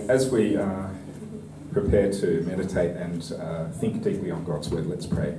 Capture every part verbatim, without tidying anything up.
as we uh, prepare to meditate and uh, think deeply on God's word, let's pray.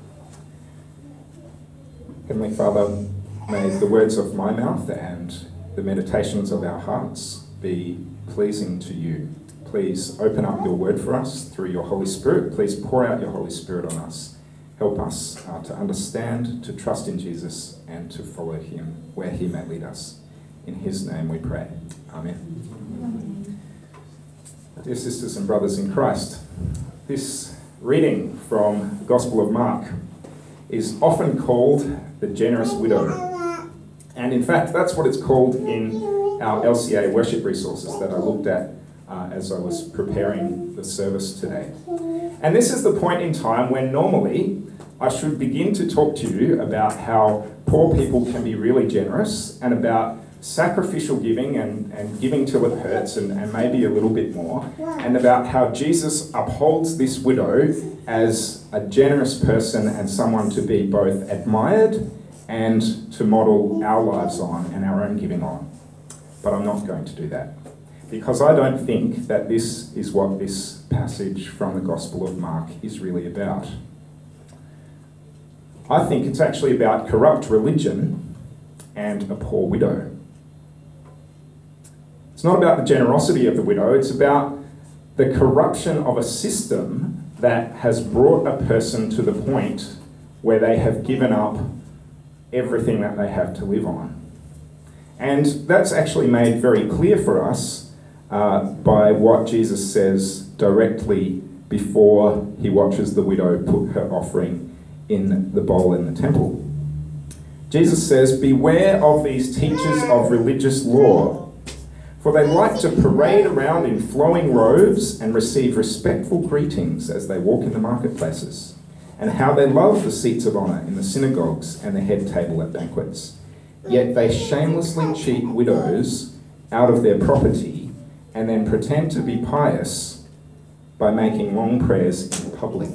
Heavenly Father, may the words of my mouth and the meditations of our hearts be pleasing to you. Please open up your word for us through your Holy Spirit. Please pour out your Holy Spirit on us. Help us uh, to understand, to trust in Jesus, and to follow him where he may lead us. In his name we pray. Amen. Amen. Dear sisters and brothers in Christ, this reading from the Gospel of Mark is often called the generous widow. And in fact, that's what it's called in our L C A worship resources that I looked at uh, as I was preparing the service today. And this is the point in time when normally I should begin to talk to you about how poor people can be really generous and about sacrificial giving and, and giving till it hurts and, and maybe a little bit more, and about how Jesus upholds this widow as a generous person and someone to be both admired and to model our lives on and our own giving on. But I'm not going to do that, because I don't think that this is what this passage from the Gospel of Mark is really about. I think it's actually about corrupt religion and a poor widow. It's not about the generosity of the widow, it's about the corruption of a system that has brought a person to the point where they have given up everything that they have to live on. And that's actually made very clear for us uh, by what Jesus says directly before he watches the widow put her offering in the bowl in the temple. Jesus says, "Beware of these teachers of religious law, for they like to parade around in flowing robes and receive respectful greetings as they walk in the marketplaces, and how they love the seats of honour in the synagogues and the head table at banquets. Yet they shamelessly cheat widows out of their property and then pretend to be pious by making long prayers in public."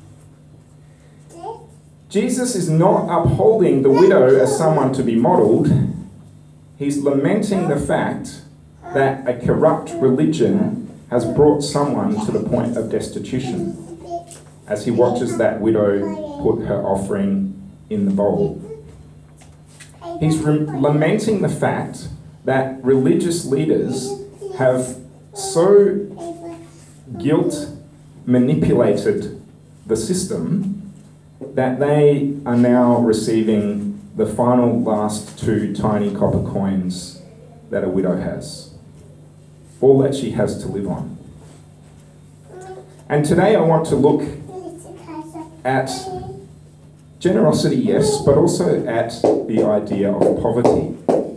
Jesus is not upholding the widow as someone to be modelled. He's lamenting the fact that a corrupt religion has brought someone to the point of destitution as he watches that widow put her offering in the bowl. He's re- lamenting the fact that religious leaders have so guilt manipulated the system that they are now receiving the final last two tiny copper coins that a widow has. All that she has to live on. And today I want to look at generosity, yes, but also at the idea of poverty.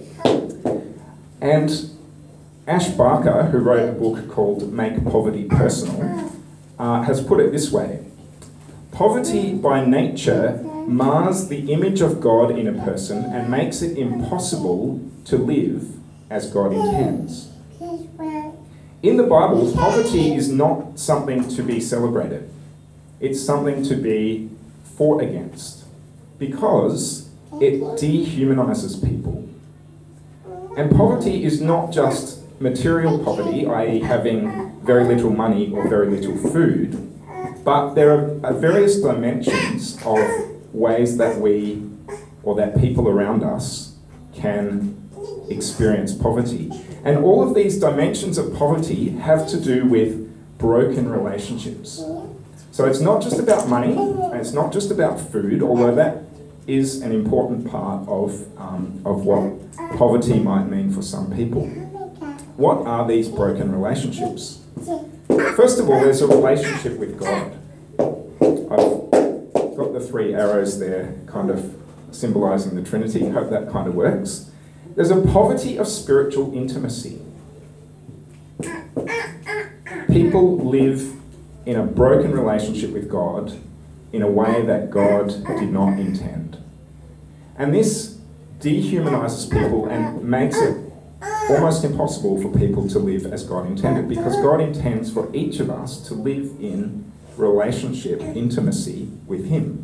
And Ash Barker, who wrote a book called Make Poverty Personal, uh, has put it this way: poverty by nature mars the image of God in a person and makes it impossible to live as God intends. In the Bible, poverty is not something to be celebrated. It's something to be fought against, because it dehumanizes people. And poverty is not just material poverty, that is having very little money or very little food, but there are various dimensions of ways that we, or that people around us, can experience poverty. And all of these dimensions of poverty have to do with broken relationships. So it's not just about money, and it's not just about food, although that is an important part of, um, of what poverty might mean for some people. What are these broken relationships? First of all, there's a relationship with God. I've got the three arrows there kind of symbolising the Trinity. Hope that kind of works. There's a poverty of spiritual intimacy. People live in a broken relationship with God in a way that God did not intend. And this dehumanizes people and makes it almost impossible for people to live as God intended, because God intends for each of us to live in relationship, intimacy with him.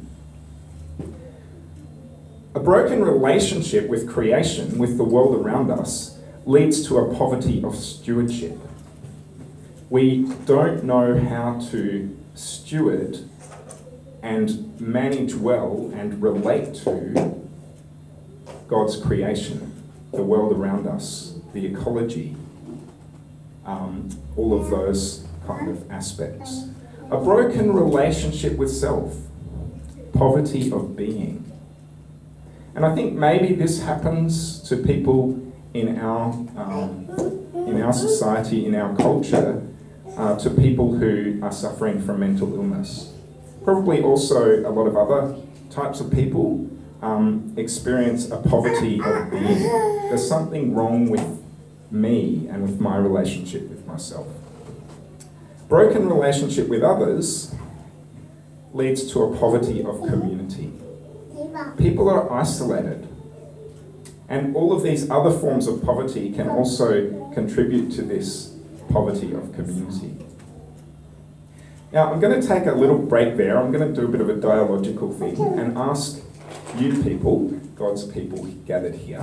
A broken relationship with creation, with the world around us, leads to a poverty of stewardship. we don't know how to steward and manage well and relate to God's creation, the world around us, the ecology, um, all of those kind of aspects. A broken relationship with self, poverty of being. And I think maybe this happens to people in our um, in our society, in our culture, uh, to people who are suffering from mental illness. Probably also a lot of other types of people um, experience a poverty of being. There's something wrong with me and with my relationship with myself. Broken relationship with others leads to a poverty of community. People are isolated. And all of these other forms of poverty can also contribute to this poverty of community. Now, I'm going to take a little break there. I'm going to do a bit of a dialogical thing and ask you people, God's people gathered here,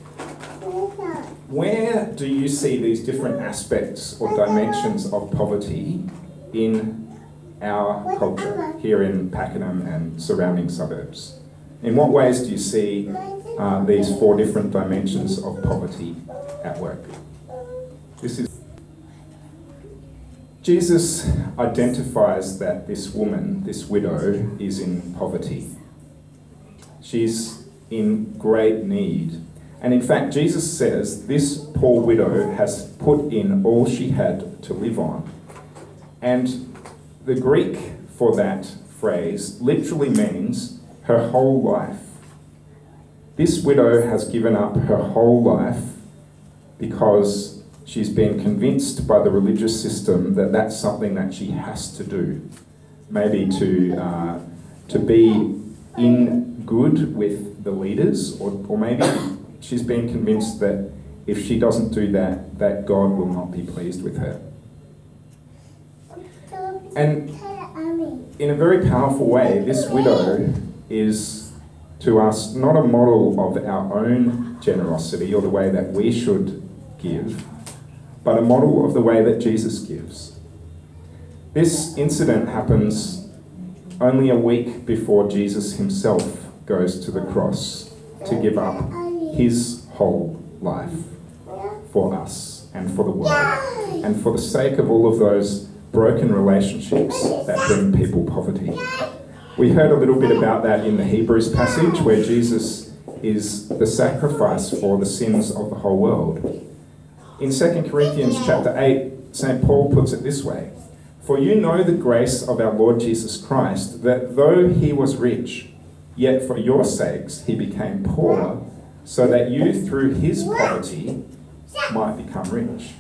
where do you see these different aspects or dimensions of poverty in our culture here in Pakenham and surrounding suburbs? In what ways do you see uh, these four different dimensions of poverty at work? This is Jesus identifies that this woman, this widow, is in poverty. She's in great need. And in fact, Jesus says this poor widow has put in all she had to live on. And the Greek for that phrase literally means her whole life. This widow has given up her whole life because she's been convinced by the religious system that that's something that she has to do. Maybe to uh, to be in good with the leaders, or, or maybe she's been convinced that if she doesn't do that, that God will not be pleased with her. And in a very powerful way, this widow is to us not a model of our own generosity or the way that we should give, but a model of the way that Jesus gives. This incident happens only a week before Jesus himself goes to the cross to give up his whole life for us and for the world, and for the sake of all of those broken relationships that bring people poverty. We heard a little bit about that in the Hebrews passage, where Jesus is the sacrifice for the sins of the whole world. In Second Corinthians chapter eight, Saint Paul puts it this way: "For you know the grace of our Lord Jesus Christ, that though he was rich, yet for your sakes he became poor, so that you through his poverty might become rich."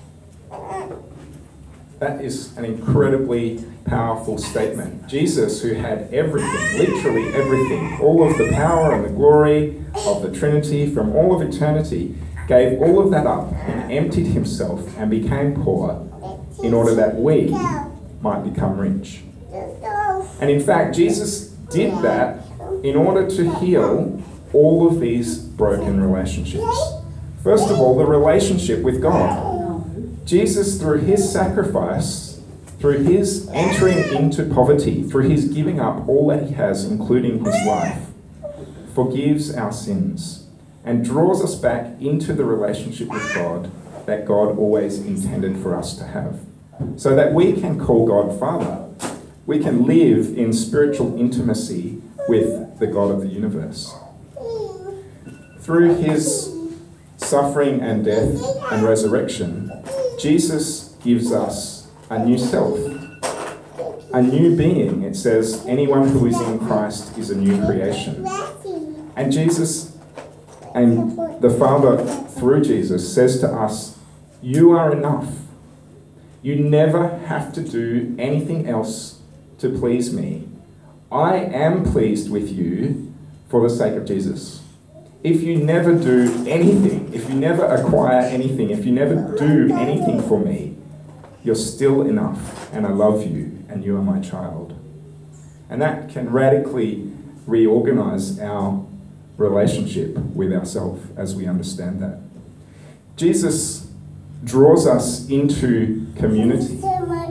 That is an incredibly powerful statement. Jesus, who had everything, literally everything, all of the power and the glory of the Trinity from all of eternity, gave all of that up and emptied himself and became poor in order that we might become rich. And in fact, Jesus did that in order to heal all of these broken relationships. First of all, the relationship with God. Jesus, through his sacrifice, through his entering into poverty, through his giving up all that he has, including his life, forgives our sins and draws us back into the relationship with God that God always intended for us to have, so that we can call God Father. We can live in spiritual intimacy with the God of the universe. Through his suffering and death and resurrection, Jesus gives us a new self, a new being. It says, anyone who is in Christ is a new creation. And Jesus, and the Father through Jesus, says to us, you are enough. You never have to do anything else to please me. I am pleased with you for the sake of Jesus. If you never do anything, if you never acquire anything, if you never do anything for me, you're still enough, and I love you, and you are my child. And that can radically reorganize our relationship with ourselves as we understand that. Jesus draws us into community.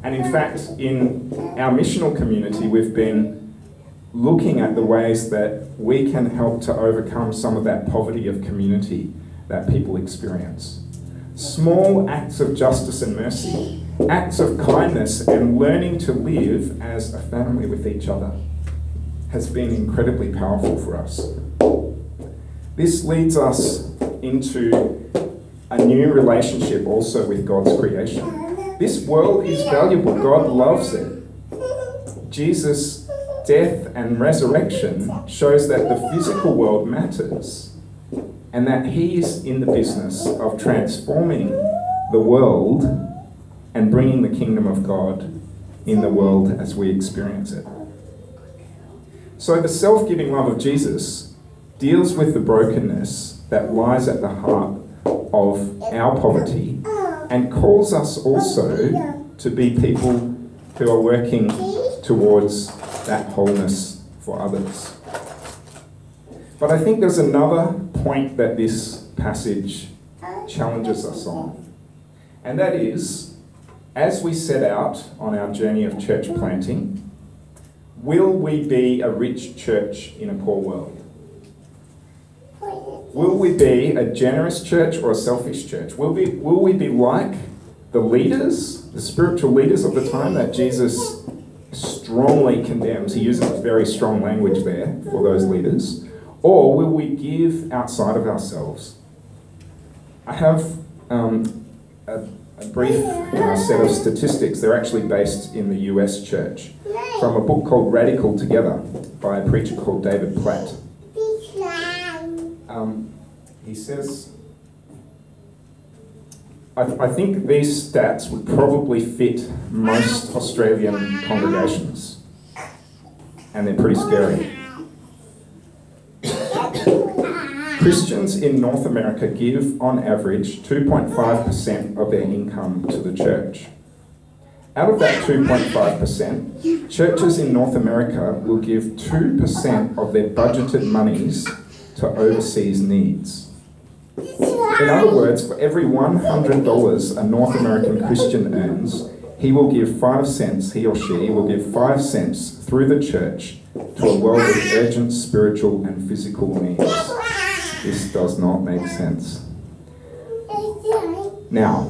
And in fact, in our missional community, we've been looking at the ways that we can help to overcome some of that poverty of community that people experience. Small acts of justice and mercy, acts of kindness and learning to live as a family with each other has been incredibly powerful for us. This leads us into a new relationship also with God's creation. This world is valuable. God loves it. Jesus' death and resurrection shows that the physical world matters and that he is in the business of transforming the world and bringing the kingdom of God in the world as we experience it. So the self-giving love of Jesus deals with the brokenness that lies at the heart of our poverty and calls us also to be people who are working towards that wholeness for others. But I think there's another point that this passage challenges us on, and that is, as we set out on our journey of church planting, will we be a rich church in a poor world? Will we be a generous church or a selfish church? Will we, will we be like the leaders, the spiritual leaders of the time that Jesus strongly condemns? He uses very strong language there for those leaders. Or will we give outside of ourselves? I have um, a, a brief uh, set of statistics. They're actually based in the U S church from a book called Radical Together by a preacher called David Platt. Um, he says, I, I think these stats would probably fit most Australian congregations, and they're pretty scary. Christians in North America give, on average, two point five percent of their income to the church. Out of that two point five percent, churches in North America will give two percent of their budgeted monies to overseas needs. In other words, for every one hundred dollars a North American Christian earns, he will give five cents, he or she will give five cents through the church to a world of urgent spiritual and physical needs. This does not make sense. Now,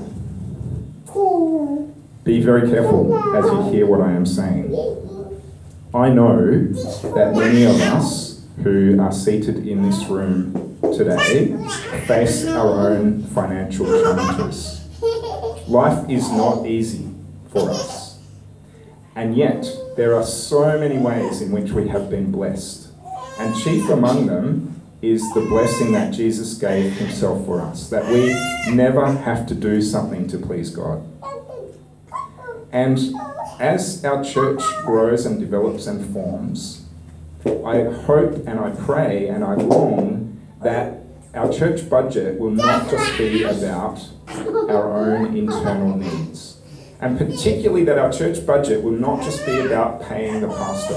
be very careful as you hear what I am saying. I know that many of us who are seated in this room today face our own financial challenges. Life is not easy for us. And yet, there are so many ways in which we have been blessed. And chief among them is the blessing that Jesus gave himself for us, that we never have to do something to please God. And as our church grows and develops and forms, I hope and I pray and I long that our church budget will not just be about our own internal needs. And particularly that our church budget will not just be about paying the pastor,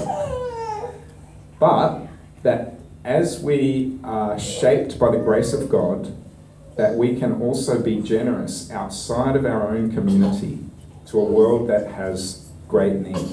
but that as we are shaped by the grace of God, that we can also be generous outside of our own community to a world that has great needs.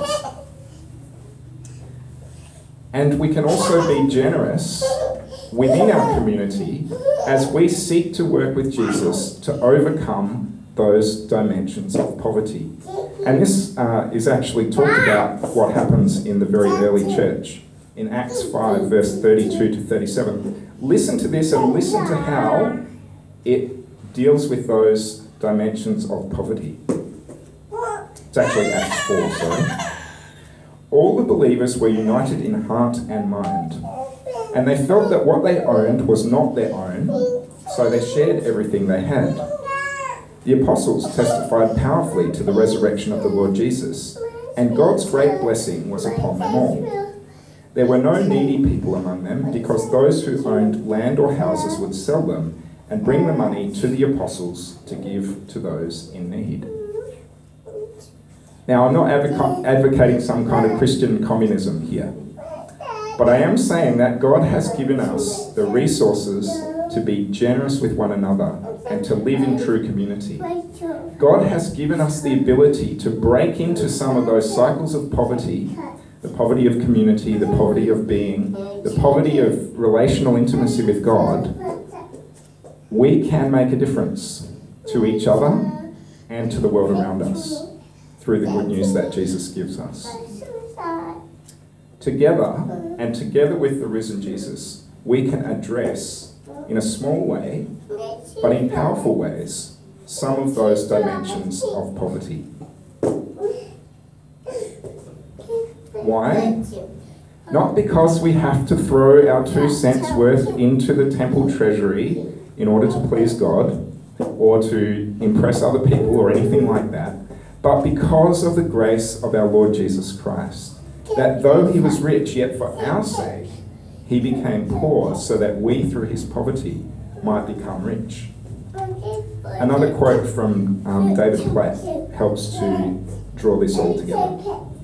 And we can also be generous within our community as we seek to work with Jesus to overcome those dimensions of poverty. And this uh, is actually talked about what happens in the very early church. In Acts five, verse thirty-two to thirty-seven. Listen to this and listen to how it deals with those dimensions of poverty. It's actually Acts four, sorry. All the believers were united in heart and mind, and they felt that what they owned was not their own, so they shared everything they had. The apostles testified powerfully to the resurrection of the Lord Jesus, and God's great blessing was upon them all. There were no needy people among them, because those who owned land or houses would sell them and bring the money to the apostles to give to those in need. Now, I'm not advoc- advocating some kind of Christian communism here, but I am saying that God has given us the resources to be generous with one another and to live in true community. God has given us the ability to break into some of those cycles of poverty, the poverty of community, the poverty of being, the poverty of relational intimacy with God. We can make a difference to each other and to the world around us through the good news that Jesus gives us. Together, and together with the risen Jesus, we can address, in a small way, but in powerful ways, some of those dimensions of poverty. Why? Not because we have to throw our two cents worth into the temple treasury in order to please God, or to impress other people or anything like that, but because of the grace of our Lord Jesus Christ. That though he was rich, yet for our sake, he became poor so that we, through his poverty, might become rich. Another quote from um, David Platt helps to draw this all together.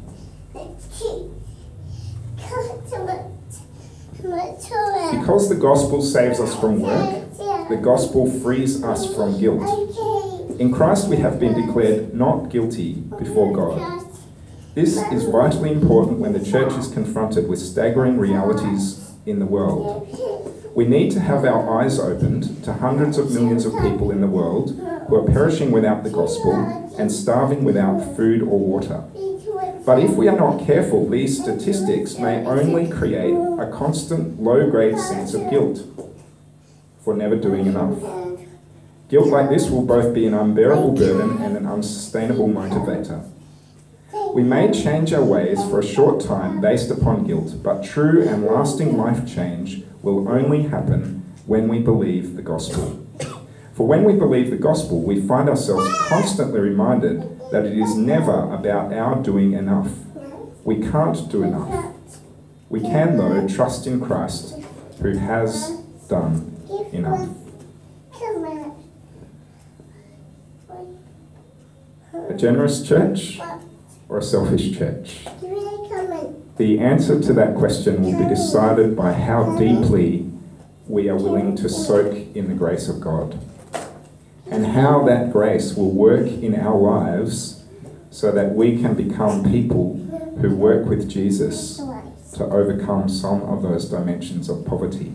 Because the gospel saves us from work, the gospel frees us from guilt. In Christ we have been declared not guilty before God. This is vitally important when the church is confronted with staggering realities in the world. We need to have our eyes opened to hundreds of millions of people in the world who are perishing without the gospel and starving without food or water. But if we are not careful, these statistics may only create a constant low-grade sense of guilt for never doing enough. Guilt like this will both be an unbearable burden and an unsustainable motivator. We may change our ways for a short time based upon guilt, but true and lasting life change will only happen when we believe the gospel. For when we believe the gospel, we find ourselves constantly reminded that it is never about our doing enough. We can't do enough. We can, though, trust in Christ, who has done enough. A generous church or a selfish church? The answer to that question will be decided by how deeply we are willing to soak in the grace of God, and how that grace will work in our lives so that we can become people who work with Jesus to overcome some of those dimensions of poverty.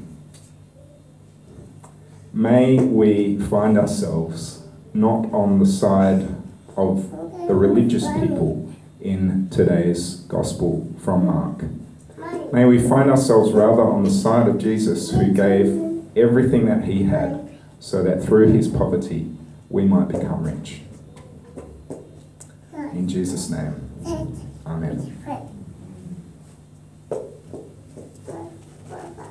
May we find ourselves not on the side of the religious people in today's Gospel from Mark. May we find ourselves rather on the side of Jesus, who gave everything that he had so that through his poverty we might become rich. In Jesus' name, amen.